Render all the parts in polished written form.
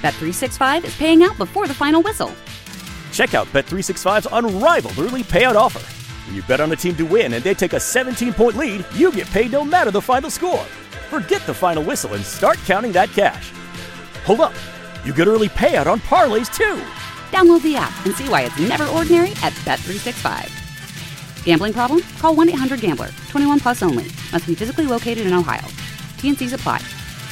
Bet365 is paying out before the final whistle. Check out Bet365's unrivaled early payout offer. When you bet on a team to win and they take a 17-point lead, you get paid no matter the final score. Forget the final whistle and start counting that cash. Hold up. You get early payout on parlays, too. Download the app and see why it's never ordinary at Bet365. Gambling problem? Call 1-800-GAMBLER. 21 plus only. Must be physically located in Ohio. T&Cs apply.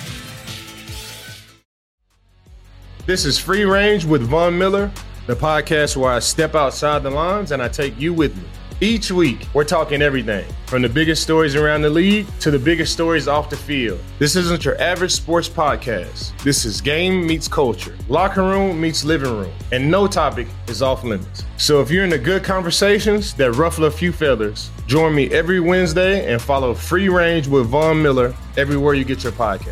This is Free Range with Von Miller, the podcast where I step outside the lines and I take you with me. Each week, we're talking everything from the biggest stories around the league to the biggest stories off the field. This isn't your average sports podcast. This is game meets culture, locker room meets living room, and no topic is off limits. So if you're into good conversations that ruffle a few feathers, join me every Wednesday and follow Free Range with Von Miller everywhere you get your podcast.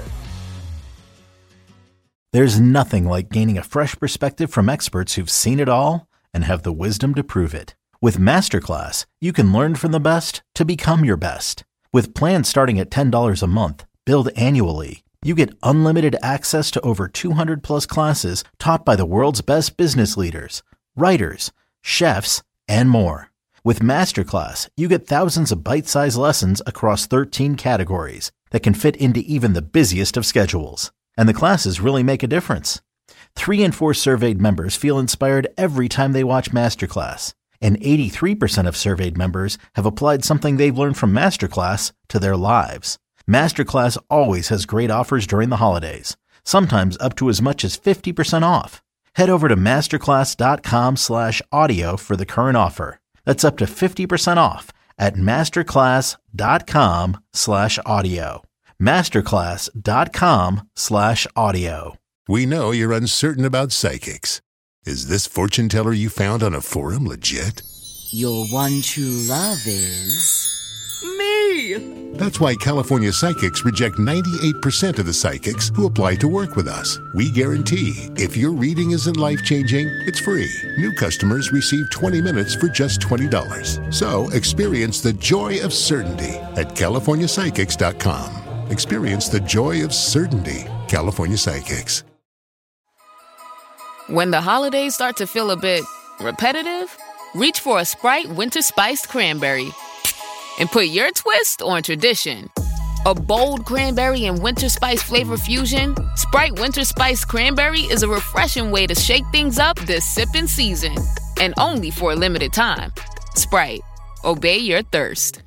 There's nothing like gaining a fresh perspective from experts who've seen it all and have the wisdom to prove it. With Masterclass, you can learn from the best to become your best. With plans starting at $10 a month, billed annually, you get unlimited access to over 200 plus classes taught by the world's best business leaders, writers, chefs, and more. With Masterclass, you get thousands of bite-sized lessons across 13 categories that can fit into even the busiest of schedules. And the classes really make a difference. 3 in 4 surveyed members feel inspired every time they watch Masterclass. And 83% of surveyed members have applied something they've learned from Masterclass to their lives. Masterclass always has great offers during the holidays, sometimes up to as much as 50% off. Head over to masterclass.com/audio for the current offer. That's up to 50% off at masterclass.com/audio. masterclass.com/audio. We know you're uncertain about psychics. Is this fortune teller you found on a forum legit? Your one true love is... me! That's why California Psychics reject 98% of the psychics who apply to work with us. We guarantee if your reading isn't life-changing, it's free. New customers receive 20 minutes for just $20. So experience the joy of certainty at CaliforniaPsychics.com. Experience the joy of certainty. California Psychics. When the holidays start to feel a bit repetitive, reach for a Sprite Winter Spiced Cranberry and put your twist on tradition. A bold cranberry and winter spice flavor fusion, Sprite Winter Spiced Cranberry is a refreshing way to shake things up this sipping season. And only for a limited time. Sprite. Obey your thirst.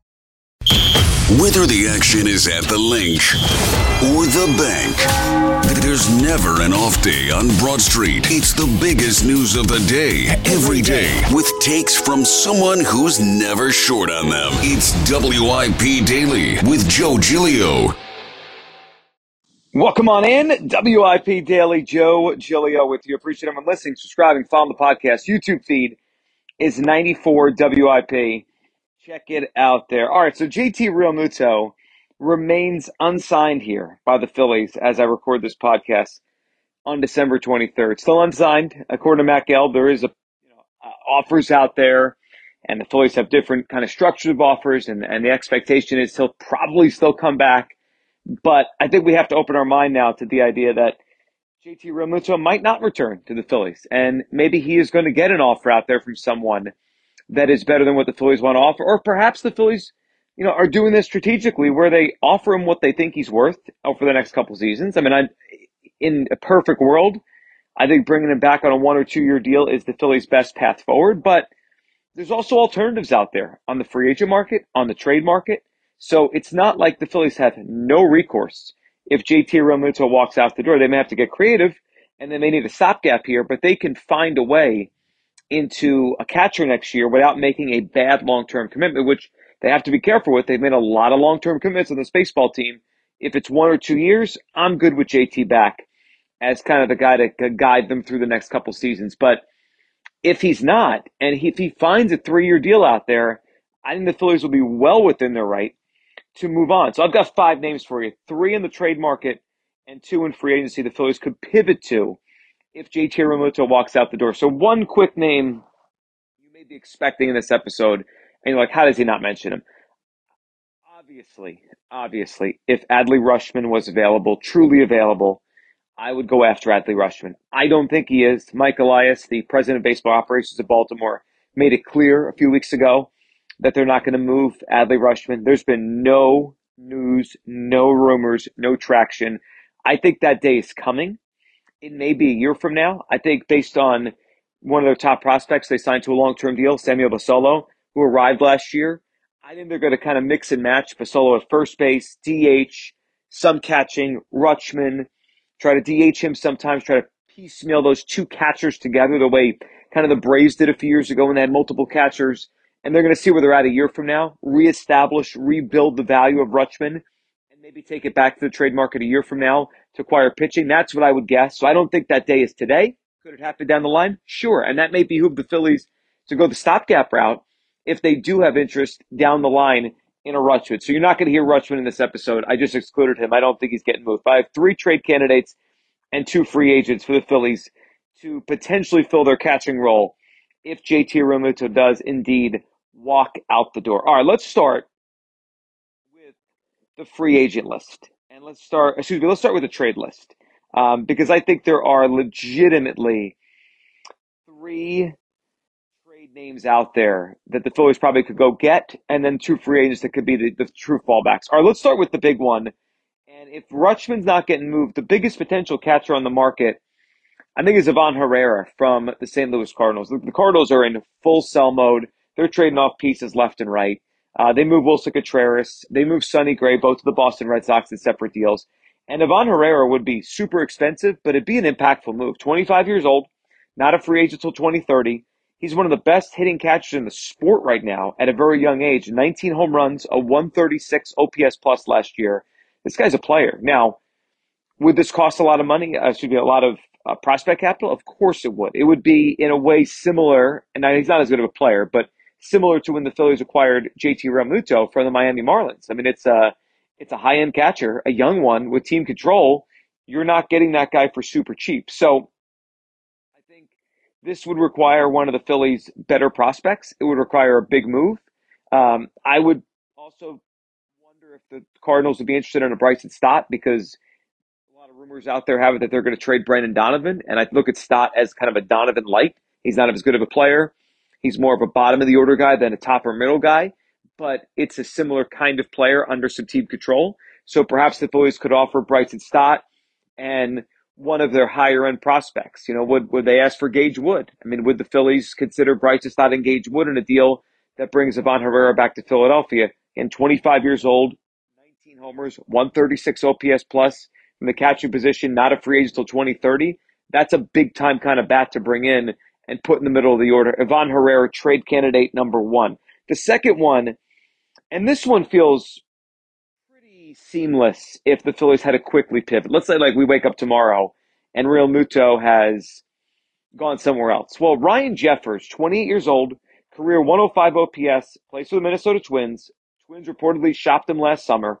Whether the action is at the link or the bank, there's never an off day on Broad Street. It's the biggest news of the day, every day, with takes from someone who's never short on them. It's WIP Daily with Joe Giglio. Welcome on in. WIP Daily, Joe Giglio with you. Appreciate everyone listening, subscribing, following the podcast. YouTube feed is 94 WIP. Check it out there. All right, so JT Realmuto remains unsigned here by the Phillies as I record this podcast on December 23rd. Still unsigned. According to Matt Gelb, there is offers out there, and the Phillies have different kind of structures of offers, and the expectation is he'll probably still come back. But I think we have to open our mind now to the idea that JT Realmuto might not return to the Phillies, and maybe he is going to get an offer out there from someone that is better than what the Phillies want to offer, or perhaps the Phillies, are doing this strategically where they offer him what they think he's worth over the next couple seasons. I mean, in a perfect world, I think bringing him back on a 1 or 2 year deal is the Phillies' best path forward, but there's also alternatives out there on the free agent market, on the trade market. So it's not like the Phillies have no recourse. If JT Realmuto walks out the door, they may have to get creative and they may need a stopgap here, but they can find a way into a catcher next year without making a bad long-term commitment, which they have to be careful with. They've made a lot of long-term commitments on this baseball team. If it's 1 or 2 years, I'm good with JT back as kind of the guy to guide them through the next couple seasons. But if he's not, and if he finds a 3-year deal out there, I think the Phillies will be well within their right to move on. So I've got 5 names for you, 3 in the trade market and 2 in free agency the Phillies could pivot to if JT Realmuto walks out the door. So one quick name you may be expecting in this episode, and you're like, how does he not mention him? Obviously, if Adley Rutschman was available, truly available, I would go after Adley Rutschman. I don't think he is. Mike Elias, the president of baseball operations of Baltimore, made it clear a few weeks ago that they're not going to move Adley Rutschman. There's been no news, no rumors, no traction. I think that day is coming. It may be a year from now. I think based on one of their top prospects they signed to a long-term deal, Samuel Basallo, who arrived last year, I think they're going to kind of mix and match Basallo at first base, DH, some catching, Rutschman, try to DH him sometimes, try to piecemeal those two catchers together the way kind of the Braves did a few years ago when they had multiple catchers. And they're going to see where they're at a year from now, reestablish, rebuild the value of Rutschman, and maybe take it back to the trade market a year from now to acquire pitching. That's what I would guess. So I don't think that day is today. Could it happen down the line? Sure. And that may behoove the Phillies to go the stopgap route if they do have interest down the line in a Rutschman. So you're not going to hear Rutschman in this episode. I just excluded him. I don't think he's getting moved. But I have 3 trade candidates and 2 free agents for the Phillies to potentially fill their catching role if JT Realmuto does indeed walk out the door. All right, let's start with the free agent list. And let's start with the trade list. Because I think there are legitimately 3 trade names out there that the Phillies probably could go get, and then 2 free agents that could be the true fallbacks. All right, let's start with the big one. And if Rutschman's not getting moved, the biggest potential catcher on the market, I think, is Ivan Herrera from the St. Louis Cardinals. The Cardinals are in full sell mode. They're trading off pieces left and right. They move Wilson Contreras. They move Sonny Gray, both to the Boston Red Sox in separate deals. And Ivan Herrera would be super expensive, but it'd be an impactful move. 25 years old, not a free agent until 2030. He's one of the best hitting catchers in the sport right now at a very young age. 19 home runs, a 136 OPS plus last year. This guy's a player. Now, would this cost a lot of money? A lot of prospect capital? Of course it would. It would be in a way similar, and he's not as good of a player, but similar to when the Phillies acquired JT Realmuto from the Miami Marlins. I mean, it's a high-end catcher, a young one with team control. You're not getting that guy for super cheap. So I think this would require one of the Phillies' better prospects. It would require a big move. I would also wonder if the Cardinals would be interested in a Bryson Stott, because a lot of rumors out there have it that they're going to trade Brendan Donovan, and I look at Stott as kind of a Donovan light. He's not as good of a player. He's more of a bottom of the order guy than a top or middle guy, but it's a similar kind of player under some team control. So perhaps the Phillies could offer Bryson Stott and one of their higher end prospects. You know, would they ask for Gage Wood? I mean, would the Phillies consider Bryson Stott and Gage Wood in a deal that brings Ivan Herrera back to Philadelphia? And 25 years old, 19 homers, 136 OPS plus from the catching position, not a free agent until 2030. That's a big time kind of bat to bring in and put in the middle of the order. Ivan Herrera, trade candidate number 1. The second one, and this one feels pretty seamless if the Phillies had to quickly pivot. Let's say we wake up tomorrow and Realmuto has gone somewhere else. Well, Ryan Jeffers, 28 years old, career 105 OPS, plays for the Minnesota Twins. Twins reportedly shopped him last summer.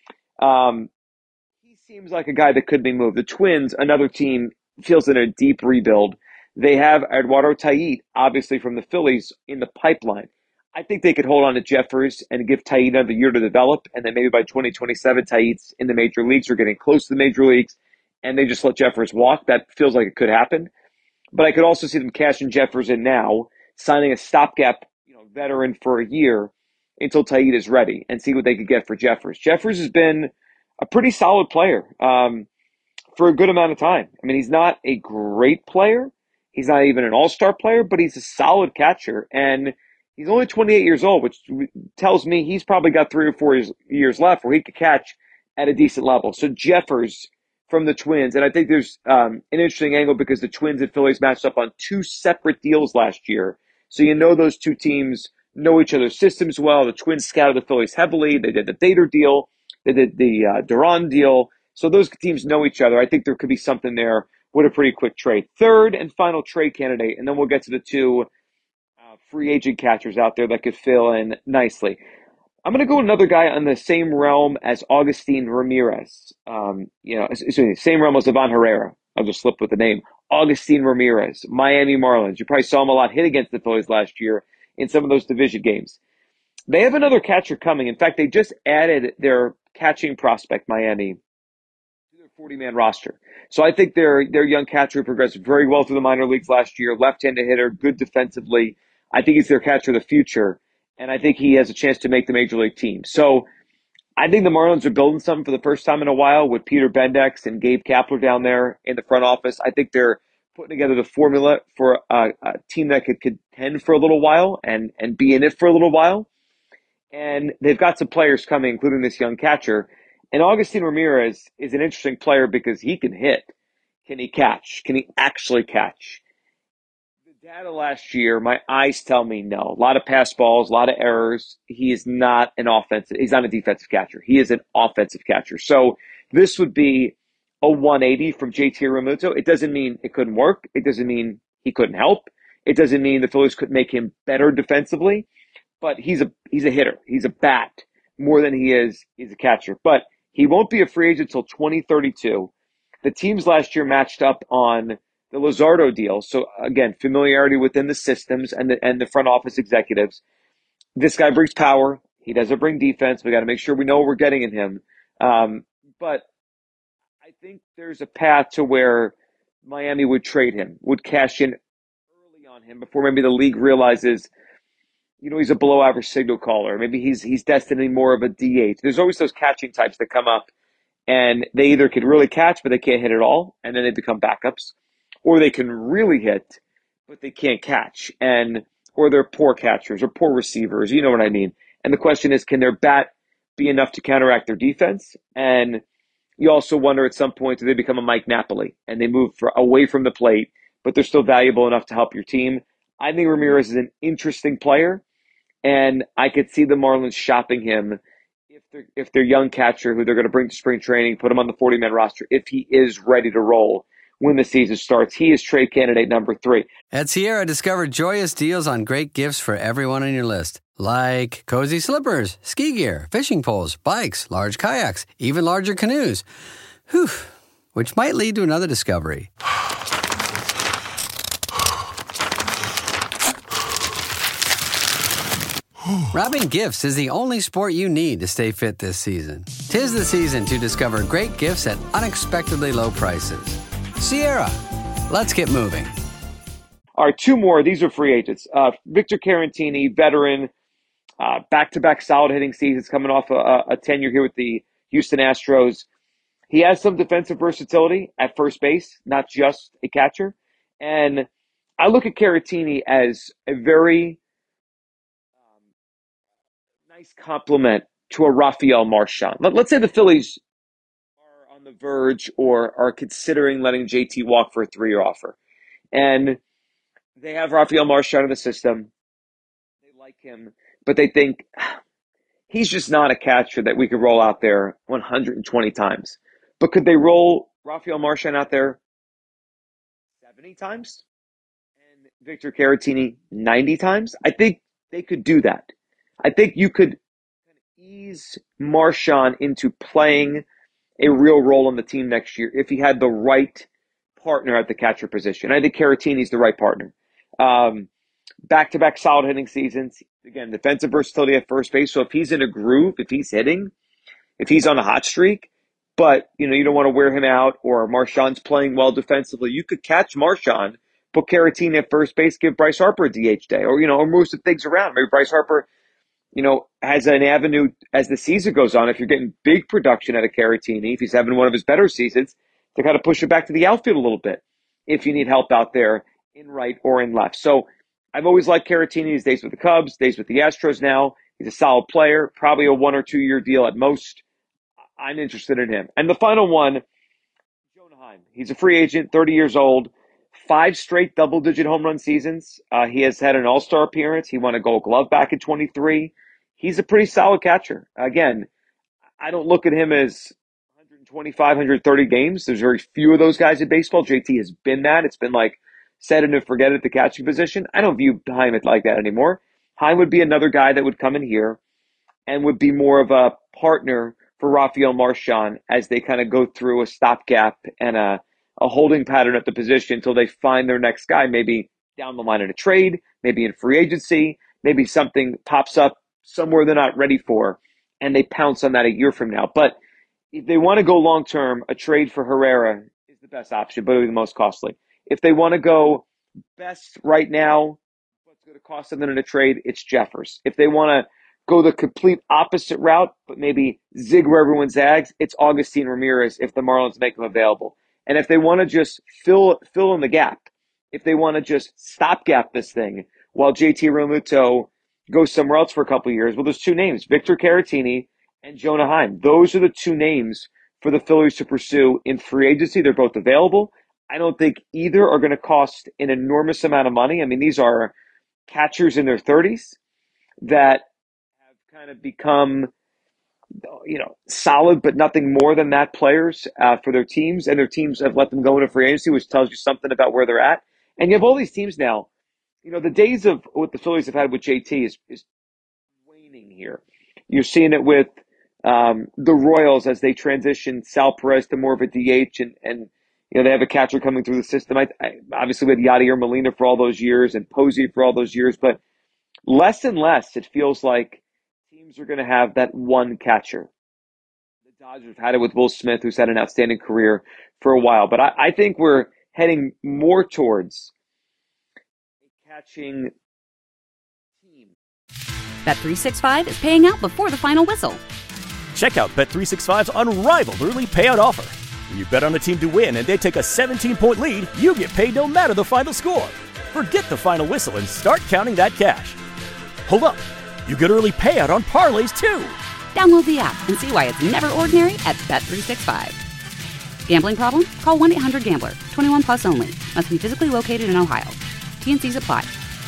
He seems like a guy that could be moved. The Twins, another team, feels in a deep rebuild. They have Eduardo Tait, obviously from the Phillies, in the pipeline. I think they could hold on to Jeffers and give Tait another year to develop, and then maybe by 2027, Tait's in the major leagues or getting close to the major leagues, and they just let Jeffers walk. That feels like it could happen. But I could also see them cashing Jeffers in now, signing a stopgap veteran for a year until Tait is ready, and see what they could get for Jeffers. Jeffers has been a pretty solid player for a good amount of time. I mean, he's not a great player. He's not even an all-star player, but he's a solid catcher. And he's only 28 years old, which tells me he's probably got 3 or 4 years left where he could catch at a decent level. So Jeffers from the Twins, and I think there's an interesting angle because the Twins and Phillies matched up on 2 separate deals last year. So those 2 teams know each other's systems well. The Twins scouted the Phillies heavily. They did the Thader deal. They did the Duran deal. So those teams know each other. I think there could be something there with a pretty quick trade. Third and final trade candidate, and then we'll get to the 2 free agent catchers out there that could fill in nicely. I'm going to go another guy on the same realm as Augustin Ramirez. Same realm as Ivan Herrera. I'll just slip with the name. Augustin Ramirez, Miami Marlins. You probably saw him a lot hit against the Phillies last year in some of those division games. They have another catcher coming. In fact, they just added their catching prospect, Miami, to their 40-man roster. So I think their young catcher progressed very well through the minor leagues last year. Left-handed hitter, good defensively. I think he's their catcher of the future, and I think he has a chance to make the major league team. So I think the Marlins are building something for the first time in a while with Peter Bendex and Gabe Kapler down there in the front office. I think they're putting together the formula for a team that could contend for a little while and be in it for a little while. And they've got some players coming, including this young catcher. And Augustin Ramirez is an interesting player because he can hit. Can he catch? Can he actually catch? The data last year, my eyes tell me no. A lot of pass balls, a lot of errors. He is not he's not a defensive catcher. He is an offensive catcher. So this would be a 180 from JT Realmuto. It doesn't mean it couldn't work. It doesn't mean he couldn't help. It doesn't mean the Phillies could make him better defensively. But he's a hitter. He's a bat more than he is a catcher. But he won't be a free agent until 2032. The teams last year matched up on the Luzardo deal. So again, familiarity within the systems and the front office executives. This guy brings power. He doesn't bring defense. We got to make sure we know what we're getting in him. But I think there's a path to where Miami would trade him, would cash in early on him before maybe the league realizes, he's a below average signal caller. Maybe he's destined to be more of a DH. There's always those catching types that come up and they either can really catch, but they can't hit at all. And then they become backups, or they can really hit, but they can't catch. Or they're poor catchers or poor receivers. You know what I mean? And the question is, can their bat be enough to counteract their defense? And you also wonder at some point, do they become a Mike Napoli and they move away from the plate, but they're still valuable enough to help your team? I think Ramirez is an interesting player, and I could see the Marlins shopping him if their young catcher, who they're going to bring to spring training, put him on the 40-man roster, if he is ready to roll when the season starts. He is trade candidate number 3. At Sierra, discover joyous deals on great gifts for everyone on your list. Like cozy slippers, ski gear, fishing poles, bikes, large kayaks, even larger canoes. Whew, which might lead to another discovery. Wrapping gifts is the only sport you need to stay fit this season. 'Tis the season to discover great gifts at unexpectedly low prices. Sierra, let's get moving. All right, 2 more. These are free agents. Victor Caratini, veteran, back-to-back solid hitting seasons, coming off a tenure here with the Houston Astros. He has some defensive versatility at first base, not just a catcher. And I look at Caratini as a very nice compliment to a Rafael Marchand. Let's say the Phillies are on the verge or are considering letting JT walk for a 3-year offer. And they have Rafael Marchand in the system. They like him, but they think he's just not a catcher that we could roll out there 120 times. But could they roll Rafael Marchand out there 70 times and Victor Caratini 90 times? I think they could do that. I think you could ease Marchand into playing a real role on the team next year if he had the right partner at the catcher position. I think Caratini's the right partner. Back-to-back solid hitting seasons. Again, defensive versatility at first base. So if he's in a groove, if he's hitting, if he's on a hot streak, but you don't want to wear him out, or Marchand's playing well defensively, you could catch Marchand, put Caratini at first base, give Bryce Harper a DH day, or move some things around. Maybe Bryce Harper has an avenue as the season goes on. If you're getting big production out of Caratini, if he's having one of his better seasons, to kind of push it back to the outfield a little bit if you need help out there in right or in left. So I've always liked Caratini. He stays with the Cubs, stays with the Astros now. He's a solid player, probably a 1 or 2 year deal at most. I'm interested in him. And the final one, Jonah Heim. He's a free agent, 30 years old, 5 straight double-digit home run seasons. He has had an all-star appearance. He won a Gold Glove back in 23. He's a pretty solid catcher. Again, I don't look at him as 125, 130 games. There's very few of those guys in baseball. JT has been that. It's been like set it and forget it at the catching position. I don't view Heim like that anymore. Heim would be another guy that would come in here and would be more of a partner for Rafael Marchand as they kind of go through a stopgap and a holding pattern at the position until they find their next guy, maybe down the line in a trade, maybe in free agency, maybe something pops up somewhere they're not ready for, and they pounce on that a year from now. But, if they want to go long term, a trade for Herrera is the best option, but it'll be the most costly. If they want to go best right now, what's going to cost them in a trade, it's Jeffers. If they want to go the complete opposite route, but maybe zig where everyone zags, it's Augustin Ramirez if the Marlins make him available. And if they want to just fill in the gap, if they want to just stopgap this thing while JT Realmuto goes somewhere else for a couple of years, well, there's two names, Victor Caratini and Jonah Heim. Those are the two names for the Phillies to pursue in free agency. They're both available. I don't think either are going to cost an enormous amount of money. I mean, these are catchers in their 30s that have kind of become, solid, but nothing more than that players for their teams. And their teams have let them go into free agency, which tells you something about where they're at. And you have all these teams now. The days of what the Phillies have had with JT is waning here. You're seeing it with the Royals as they transition Sal Perez to more of a DH, and they have a catcher coming through the system. I obviously with Yadier Molina for all those years and Posey for all those years, but less and less it feels like teams are going to have that one catcher. The Dodgers have had it with Will Smith, who's had an outstanding career for a while, but I think we're heading more towards a catching team. Bet365 is paying out before the final whistle. Check out Bet365's unrivaled early payout offer. When you bet on a team to win and they take a 17-point lead, you get paid no matter the final score. Forget the final whistle and start counting that cash. Hold up. You get early payout on parlays, too. Download the app and see why it's never ordinary at Bet365. Gambling problem? Call 1-800-GAMBLER. 21 plus only. Must be physically located in Ohio. T&Cs apply.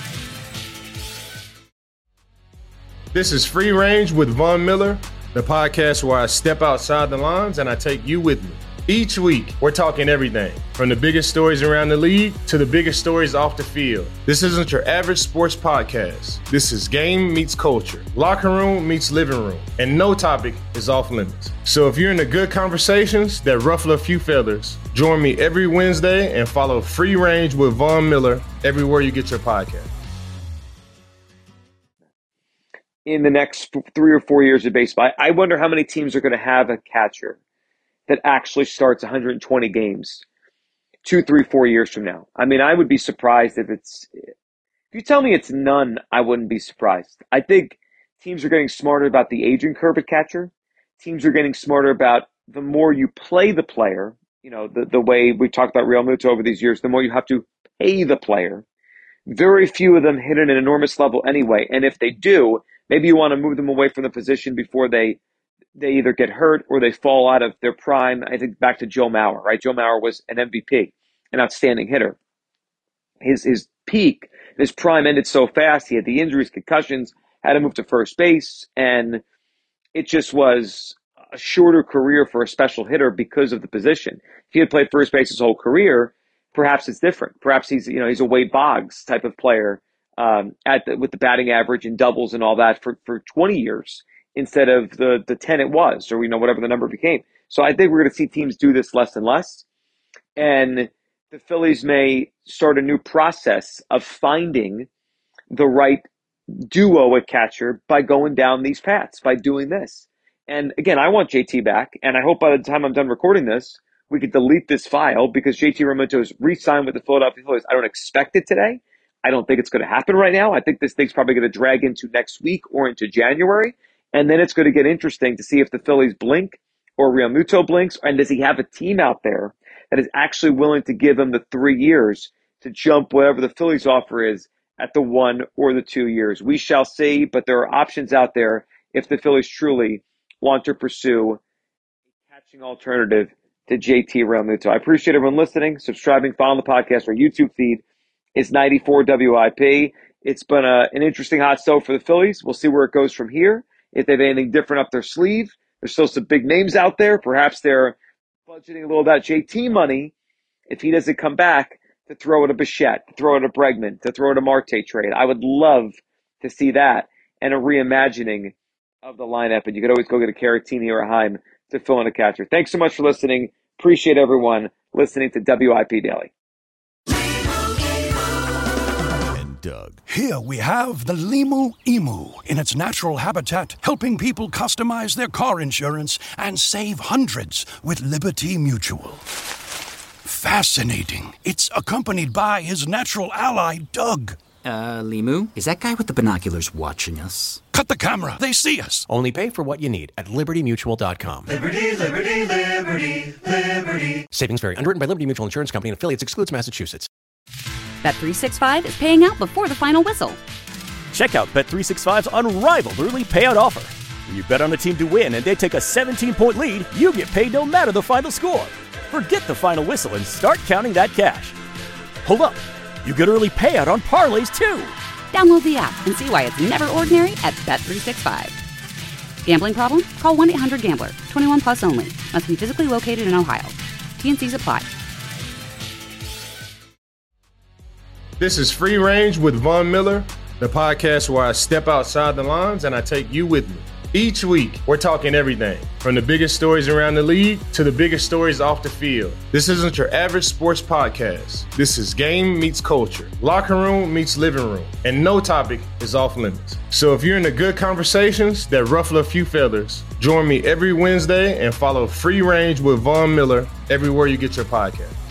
This is Free Range with Von Miller, the podcast where I step outside the lines and I take you with me. Each week, we're talking everything from the biggest stories around the league to the biggest stories off the field. This isn't your average sports podcast. This is game meets culture, locker room meets living room, and no topic is off limits. So if you're into good conversations that ruffle a few feathers, join me every Wednesday and follow Free Range with Von Miller everywhere you get your podcast. In the next 3 or 4 years of baseball, I wonder how many teams are going to have a catcher that actually starts 120 games 2, 3, 4 years from now. I mean, I would be surprised if you tell me it's none, I wouldn't be surprised. I think teams are getting smarter about the aging curve at catcher. Teams are getting smarter about the more you play the player, the way we talked about Realmuto over these years, the more you have to pay the player. Very few of them hit at an enormous level anyway. And if they do, maybe you want to move them away from the position before they either get hurt or they fall out of their prime. I think back to Joe Mauer, right? Joe Mauer was an MVP, an outstanding hitter. His peak, his prime ended so fast. He had the injuries, concussions, had to move to first base, and it just was a shorter career for a special hitter because of the position. If he had played first base his whole career, perhaps it's different. Perhaps he's a Wade Boggs type of player with the batting average and doubles and all that for 20 years. Instead of the 10 it was, or whatever the number became. So I think we're going to see teams do this less and less. And the Phillies may start a new process of finding the right duo at catcher by going down these paths, by doing this. And again, I want JT back, and I hope by the time I'm done recording this, we could delete this file because JT Realmuto is re-signed with the Philadelphia Phillies. I don't expect it today. I don't think it's going to happen right now. I think this thing's probably going to drag into next week or into January. And then it's going to get interesting to see if the Phillies blink or Realmuto blinks, and does he have a team out there that is actually willing to give him the 3 years to jump whatever the Phillies offer is at the 1 or the 2 years. We shall see, but there are options out there if the Phillies truly want to pursue a catching alternative to JT Realmuto. I appreciate everyone listening, subscribing, following the podcast. Our YouTube feed is 94 WIP. It's been an interesting hot stove for the Phillies. We'll see where it goes from here. If they have anything different up their sleeve, there's still some big names out there. Perhaps they're budgeting a little of that JT money if he doesn't come back to throw it a Bichette, to throw it a Bregman, to throw it a Marte trade. I would love to see that and a reimagining of the lineup. And you could always go get a Caratini or a Heim to fill in a catcher. Thanks so much for listening. Appreciate everyone listening to WIP Daily. Doug. Here we have the Limu Emu in its natural habitat, helping people customize their car insurance and save hundreds with Liberty Mutual. Fascinating. It's accompanied by his natural ally, Doug. Limu? Is that guy with the binoculars watching us? Cut the camera. They see us. Only pay for what you need at LibertyMutual.com. Liberty, liberty, liberty, liberty. Savings vary. Underwritten by Liberty Mutual Insurance Company and affiliates. Excludes Massachusetts. Bet365 is paying out before the final whistle. Check out Bet365's unrivaled early payout offer. When you bet on a team to win and they take a 17-point lead, you get paid no matter the final score. Forget the final whistle and start counting that cash. Hold up. You get early payout on parlays, too. Download the app and see why it's never ordinary at Bet365. Gambling problem? Call 1-800-GAMBLER. 21 plus only. Must be physically located in Ohio. T&Cs apply. This is Free Range with Von Miller, the podcast where I step outside the lines and I take you with me. Each week, we're talking everything from the biggest stories around the league to the biggest stories off the field. This isn't your average sports podcast. This is game meets culture, locker room meets living room, and no topic is off limits. So if you're into good conversations that ruffle a few feathers, join me every Wednesday and follow Free Range with Von Miller everywhere you get your podcast.